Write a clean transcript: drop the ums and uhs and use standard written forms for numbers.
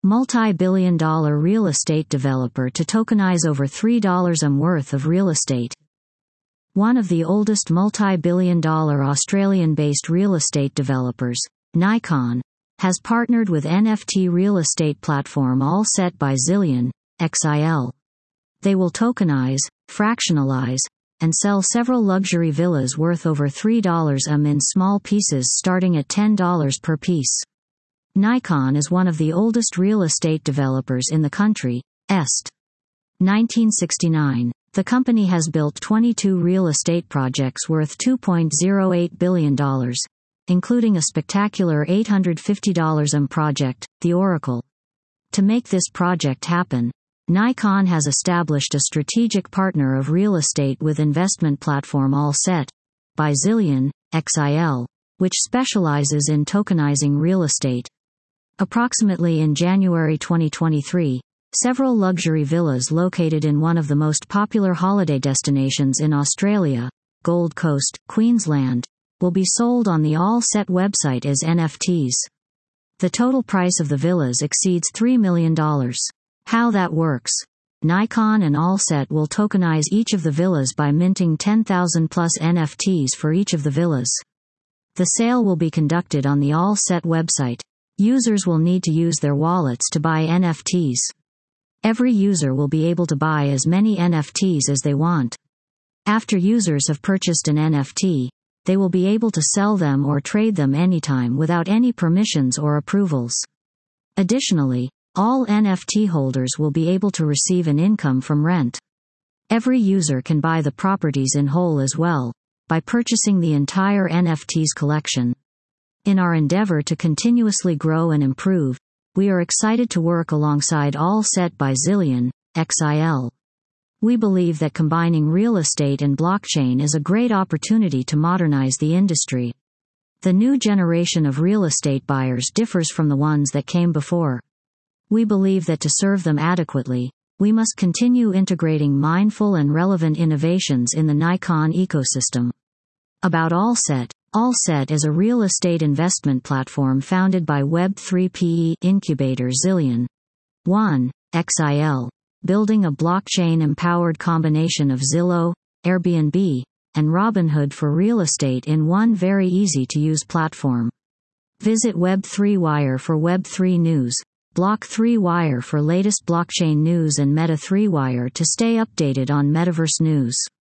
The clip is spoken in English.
multi-billion-dollar real estate developer to tokenize over $3 worth of real estate. One of the oldest multi-billion-dollar Australian-based real estate developers, Nikon, has partnered with NFT real estate platform Allset by Zillion, XIL. They will tokenize, fractionalize, and sell several luxury villas worth over $3 in small pieces starting at $10 per piece. Nikon is one of the oldest real estate developers in the country, Est. 1969. The company has built 22 real estate projects worth $2.08 billion, including a spectacular $850 project, The Oracle. To make this project happen, Nikon has established a strategic partner of real estate with investment platform Allset, by Zillion, XIL, which specializes in tokenizing real estate. Approximately in January 2023, several luxury villas located in one of the most popular holiday destinations in Australia, Gold Coast, Queensland, will be sold on the Allset website as NFTs. The total price of the villas exceeds $3 million. How that works. Nikon and Allset will tokenize each of the villas by minting 10,000 plus NFTs for each of the villas. The sale will be conducted on the Allset website. Users will need to use their wallets to buy NFTs. Every user will be able to buy as many NFTs as they want. After users have purchased an NFT, they will be able to sell them or trade them anytime without any permissions or approvals. Additionally, all NFT holders will be able to receive an income from rent. Every user can buy the properties in whole as well, by purchasing the entire NFTs collection. In our endeavor to continuously grow and improve, we are excited to work alongside Allset by Zillion, XIL. We believe that combining real estate and blockchain is a great opportunity to modernize the industry. The new generation of real estate buyers differs from the ones that came before. We believe that to serve them adequately, we must continue integrating mindful and relevant innovations in the Nikon ecosystem. About Allset. Allset is a real estate investment platform founded by Web3 PE incubator Zillion. 1. XIL. Building a blockchain-empowered combination of Zillow, Airbnb, and Robinhood for real estate in one very easy-to-use platform. Visit Web3 Wire for Web3 news. Block3 Wire for latest blockchain news and Meta3 Wire to stay updated on metaverse news.